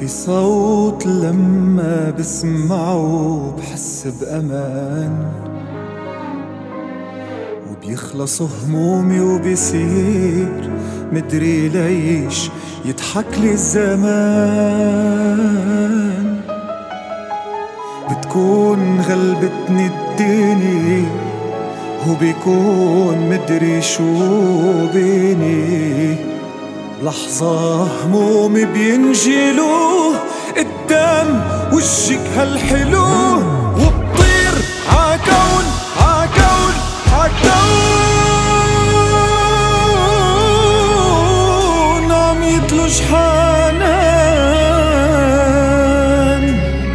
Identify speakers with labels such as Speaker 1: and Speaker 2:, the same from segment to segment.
Speaker 1: في صوت لما بسمعه بحس بأمان، وبيخلص همومي وبيصير مدري ليش يضحك لي الزمان. بتكون غلبتني الدنيا وبيكون مدري شو بيني، بلحظة همومي بينجلوا قدام وجهك هالحلو، وبطير عكون عكون عكون عم يتلج حنان.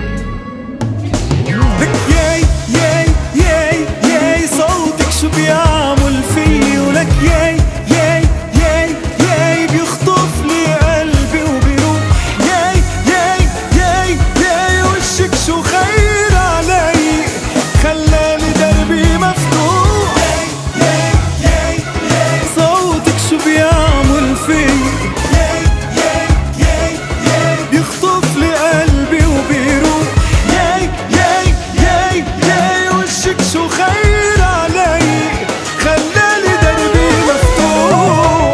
Speaker 1: لك ياي ياي ياي ياي صوتك شو بيعمل فيي، ولك ياي ياي ياي ياي بيخطف لي قلبي وبيروح. ياي ياي ياي ياي وشك شو خير علي، خلالي دربي مفتوح. ياي ياي ياي صوتك شو بيعمل فيي، ياي ياي ياي ياي بيخطف لي قلبي وبيروح. ياي ياي ياي ياي وشك شو خير علي، خلالي دربي مفتوح.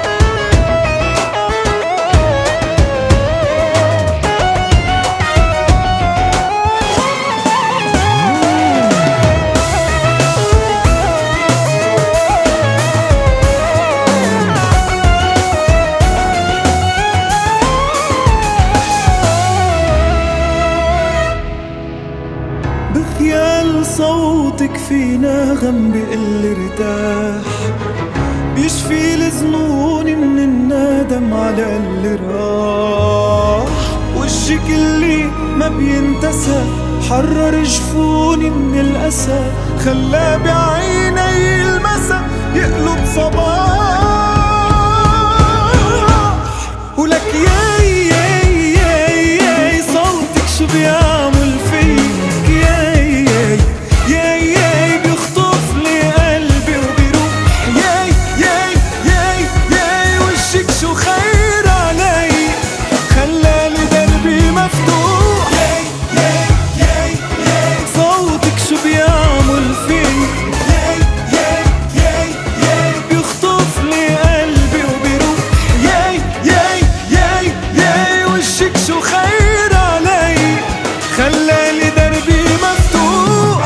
Speaker 1: بخيال صوتك في نغم بقل ارتاح، بيشفي الظنون من الندم على اللي راح. وجهك اللي ما بينتسى حرر جفوني من الأسى، خلى بعيني المسا يقلب صباح. ولك ياي ياي ياي ياي صوتك شو بيعمل فيك، ياي ياي ياي ياي بيخطف لي قلبي وبيروح. ياي ياي ياي ياي وشك شو خير علي، خلالي دربي مفتوح. ياي ياي ياي ياي صوتك شو بيعمل فيك، ياي ياي ياي ياي بيخطف لي قلبي وبيروح. ياي ياي ياي ياي وشك شو خير علي، خلالي دربي مفتوح.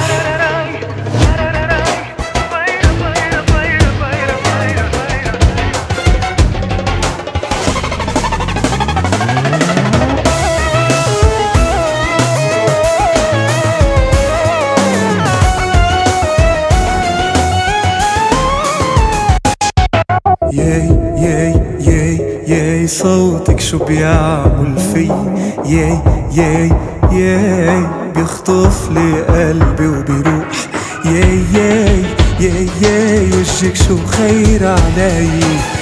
Speaker 1: ياي ياي ياي ياي صوتك شو بيعمل في، ياي ياي ياي بيخطف لي قلبي وبيروح. ياي ياي ياي ياي وجهك شو خير علي،